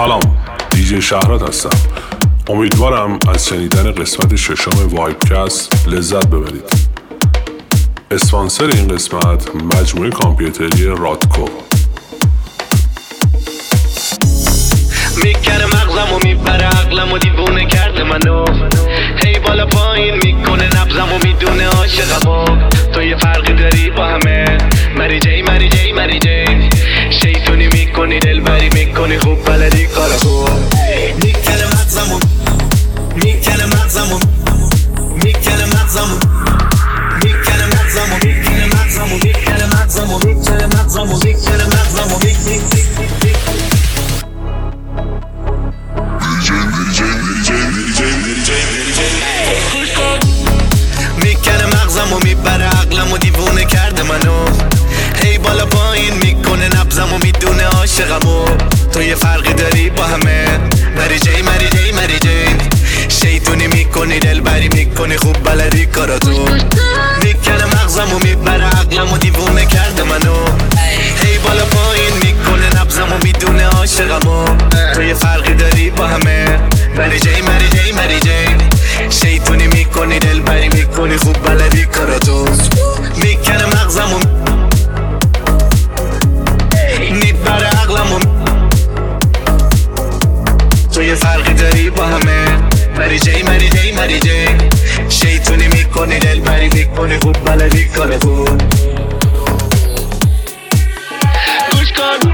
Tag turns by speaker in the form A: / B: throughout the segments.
A: سلام، دیجی شهرات هستم. امیدوارم از شنیدن قسمت ششم وایبکست لذت ببرید. اسپانسر این قسمت مجموعه کامپیوتری رادکو.
B: میکنه مغزمو میبره عقلمو دیوونه کرده منو، هی بالا پایین میکنه نبضمو میدونه عاشقمو. تو یه فرقی داری با همه، مری جی مری جی مری جی. شیطونی میکنی دلبری میکنی خوب بلدی کارا خوب. میکنه مغزمو میکنه مغزمو میکنه مغزمو میکنه مغزمو میکنه مغزمو میکنه مغزمو میکنه مغزمو میکنه مغزمو میکنه مغزمو میبره عقلمو دیوونه کرده منو، هی بالا پایین میکنه نبضمو میدونه عاشقمو. تو یه فرقی داری با همه، مری جی مری جی مری جی. شیطونی میکنی دلبری میکنی خوب بلدی کاراتو. میکنه مغزمو میبره عقلمو دیوونه کرده منو، هی بالا پایین میکنه نبضمو میدونه عاشقمو. تو یه فرقی داری با همه، مری جی مری جی مری جی. شیطونی میکنی دلبری میکنی خوب بلدی کاراتو. میکنه مغزمو میبره عقلمو، تو یه فرقی داری با همه، مری جی مری جی مری جی. شیطونی میکنی دلبری میکنی خوب بلدی کاراتو. گوش کن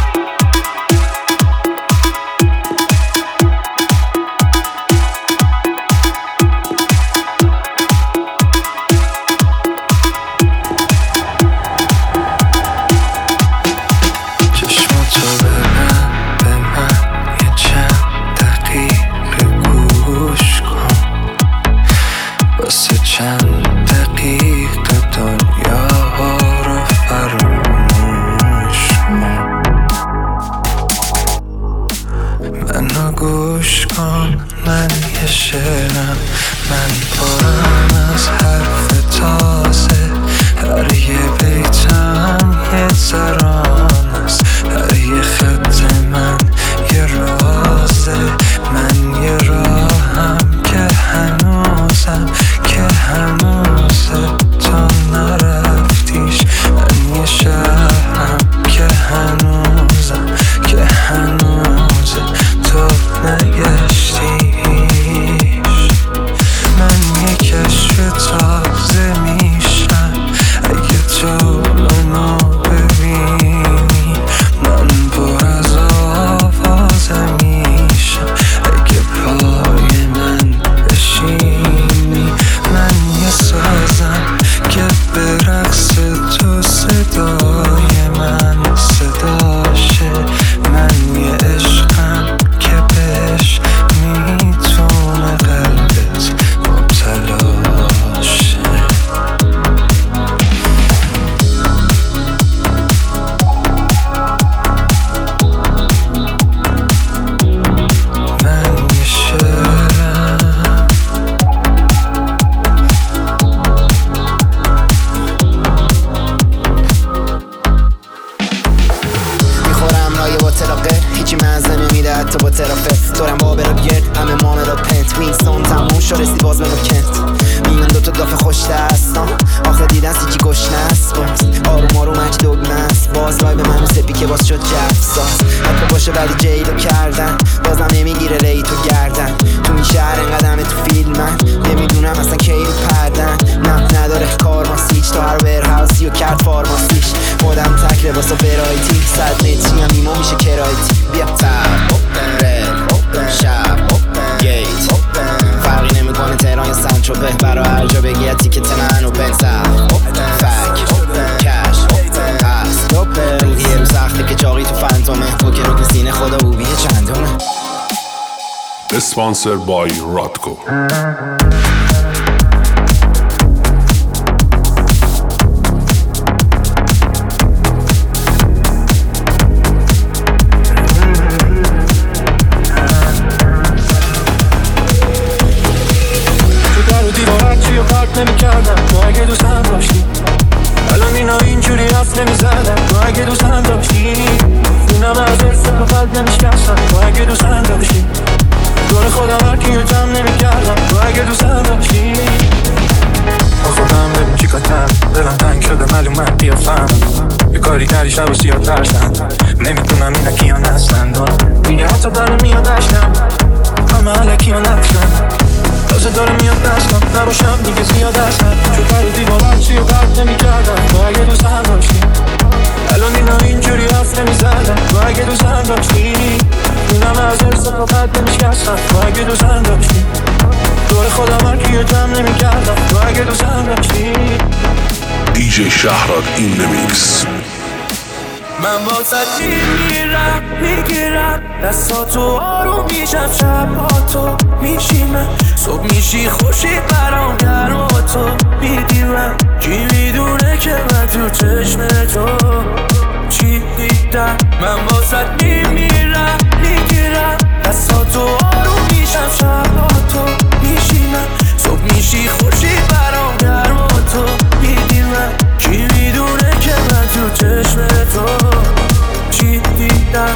A: Sponsored by Radko.
C: نمیزدم تو اگه دوستم داشتی دونم از دست تو قلب نمیشکستم تو اگه معلومه قیافم یه کاری کردی شب و سیاه ترسن نمیدونم اینا کیان هستن دیگه حتی داره میاد عشقم همه علکی ها نفشن تازه داره میاد دستم نباشم دیگه زیاد هستن چون در و دیوارم سی و قرد نمی کردم تو اگه دوست هم داشتی الان اینا اینجوری حرف نمی زدن تو اگه دوست هم داشتی اینم از ارز فقط نمی شکستم تو اگه دوست هم داشتی دور خودم هرکی رو جمع نمی کردم تو اگه دوست هم داشتی
A: دیجی شهراد این نمیکس
D: من با میرم میگیرم دستاتو آروم میشم شب با تو میشینم صبح میشی خوشی برام گرم با تو میدیرم کی میدونه که من تو چشم تو چی دیدم من با میرم میگیرم دستاتو آروم میشم شب با تو میشینم صبح میشی خوشی برام گرم با تو میدیرم کی میدونه که من تو چشم تو چی دیدم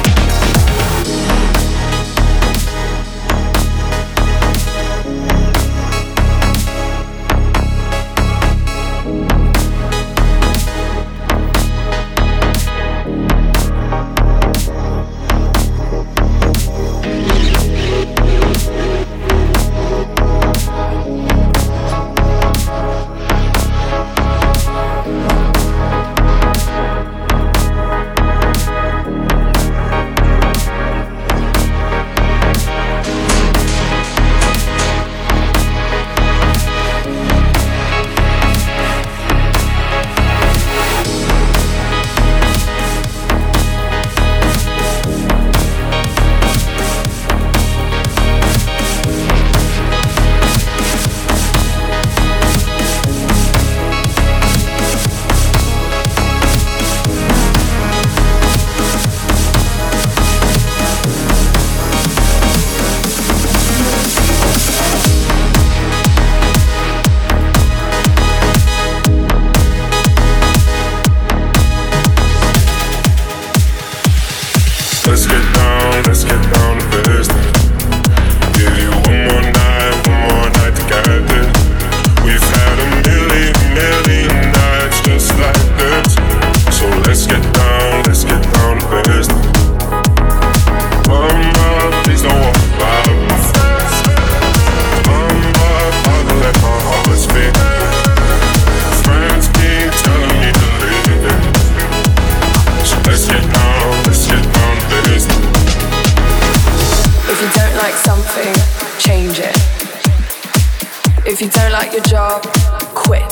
E: If you don't like your job, quit.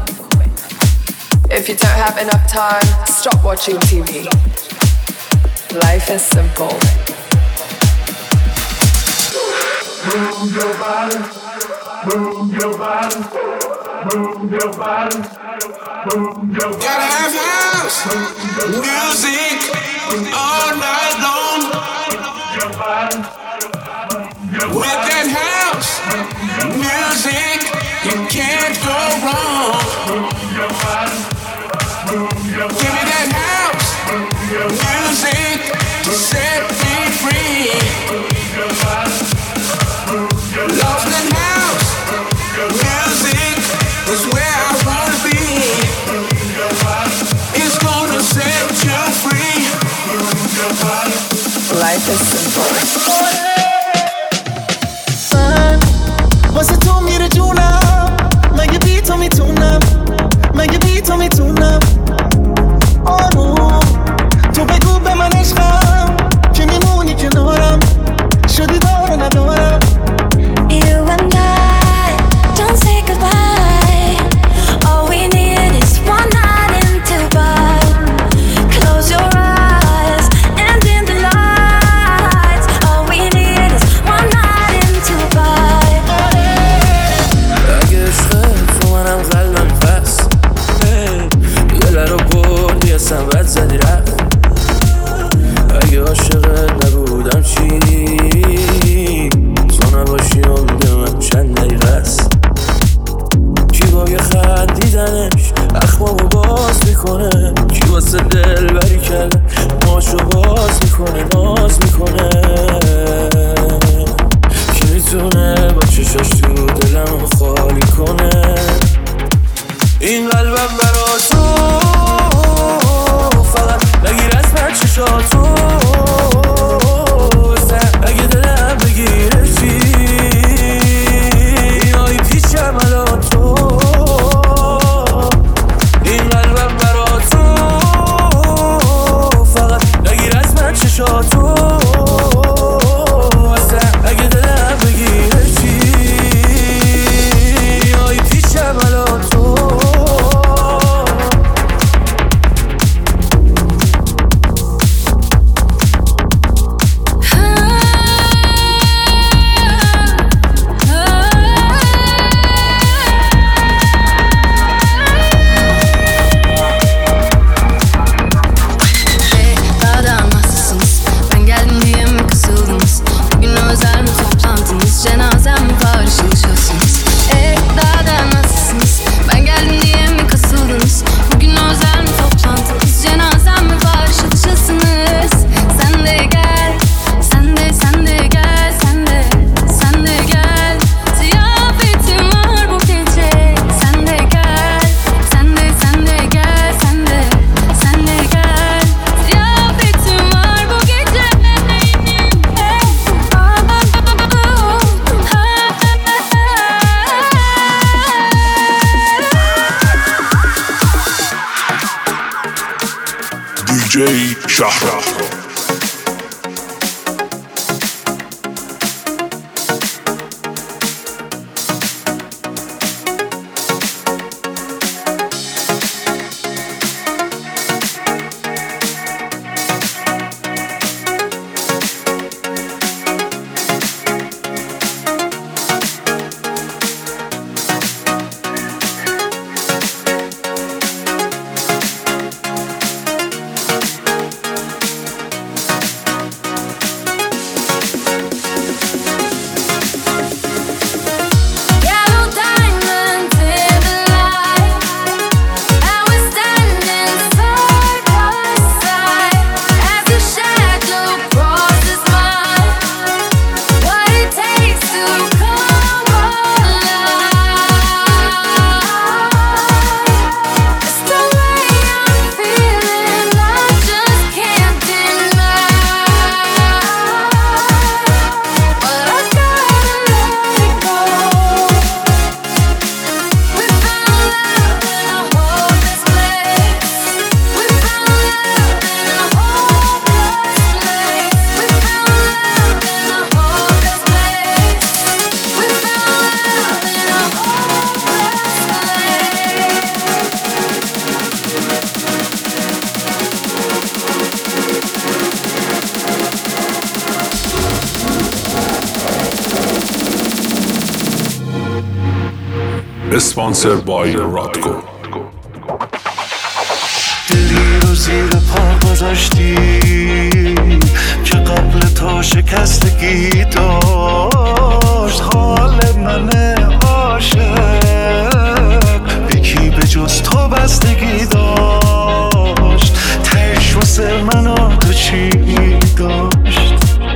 E: If you don't have enough time, stop watching TV. Life is simple.
F: Move your body, move your body, move your body, move your body.
G: Gotta have house music all night long. With that house music, you can't go wrong. Give me that house music to set me free. Lost in house music is where I wanna be. It's gonna set you free.
E: Life is simple.
H: واسه تو میره جونم مگه بی تو میتونم مگه بی تو میتونم آروم تو بگو به من عشقم که میمونی کنارم شدی داره ندارم
I: You and I don't say goodbye. All we need is one night in Dubai. Close your eyes and dim the lights. All we need is one night in Dubai.
D: اگه عشقت تو منم قلبم پس دل رو بردی اصلا بد زدی رفت اگه عاشقت نبودم چی تو نباشی امید من چند دقیقه است کی با یه خط دیدنش اخمامو باز میکنه کی واسه دل بری کرده ماشو باز میکنه ناز میکنه کی میتونه با چشاش تو دلمو خالی کنه این قلبم برا تو
A: دیجی شهرام. اسپانسر بای رادکو.
J: دلی رو زیر پا گذاشتی که قبل تا شکستگی داشت حال من عاشق یکی به جز تو بستگی داشت تهش واسه من و تو چی داشت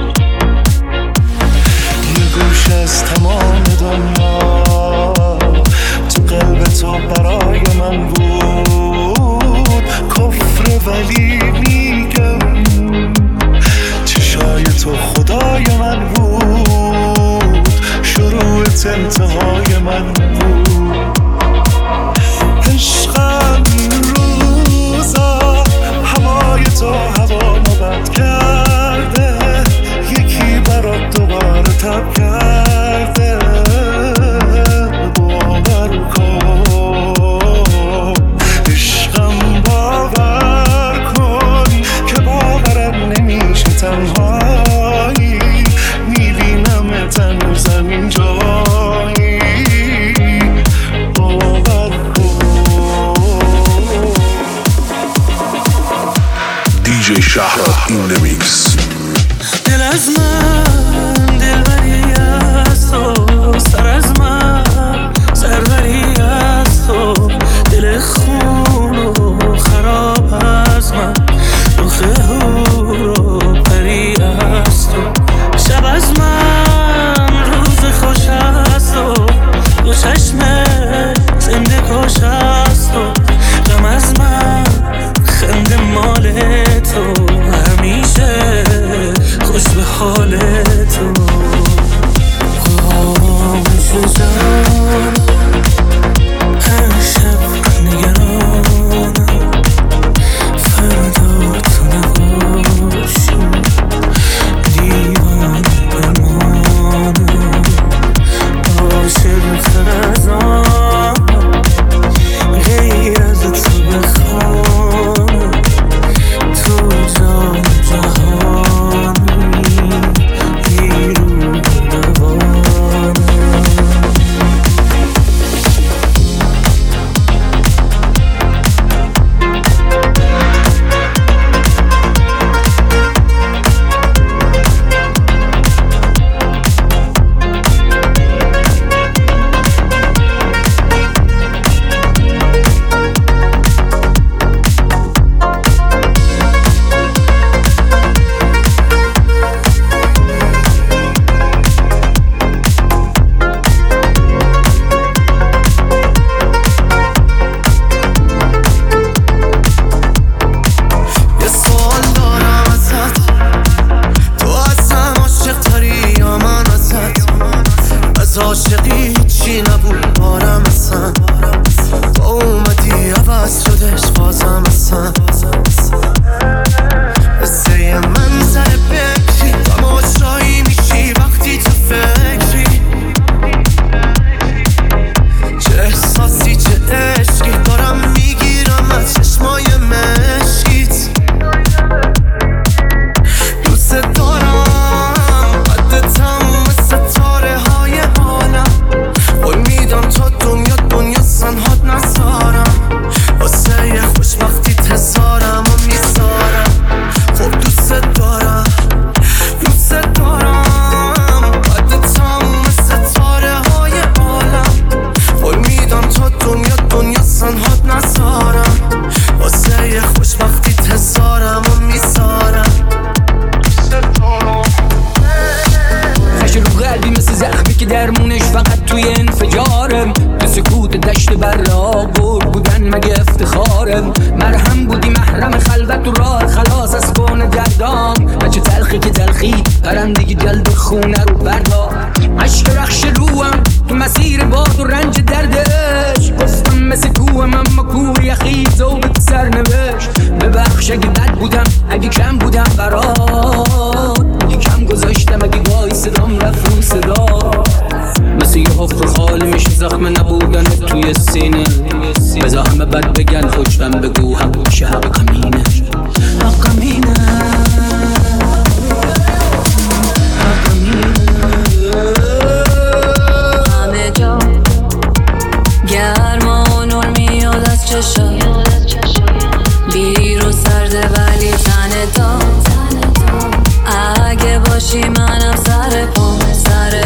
J: یه گوش از تمام دنیا قلب تو برای من بود کفر ولی میگم چشای تو خدای من بود شروعت انتهای من بود عشقم این روزا هوای تو هوا مبد کرده یکی برات دوباره تب کرده تنهایی میبینم تن زمین جایی باور کن
A: دیجی شهرام این نمیکس.
C: دل از من دلبری از تو سر از من سربری از تو دل خون و خراب از من روخه هورو پری از تو شب از من روز خوش از تو دو چشمه زنده کش از تو غم از من خنده مال تو همیشه خوش به حال تو
D: واسات نسارم، واسه یه خوشبختی تزارم و میسارم. خش رو قلبی مثل زخمی که درمونش فقط توی انفجارم. تو سکوت دشت برابر بودن مگه افتخارم. مرهم بودی محرم خلوت و راه خلاص از کون دردام. بچه تلخی که تلخی پرندگی جلد خونه رو بردار. عشق رخش روم تو مسیر باد و رنج دردش. گفتم مثل کوهم اما کوه یخی زوبت سرنوشت. ببخش اگه بد بودم اگه کم بودم برات. اگه کم گذاشتم اگه گاهی صدام رفت رو صدا. مثل یه حفر خالی میشه زخم نبودن توی سینه. بذار همه بد بگن خوشبم بگو حق میشه حق همینه. حق همینه حق همینه.
I: همه جا گرما و نور میاد از چشم. بیرون سرده ولی تنه تا. اگه باشی منم سر پام سر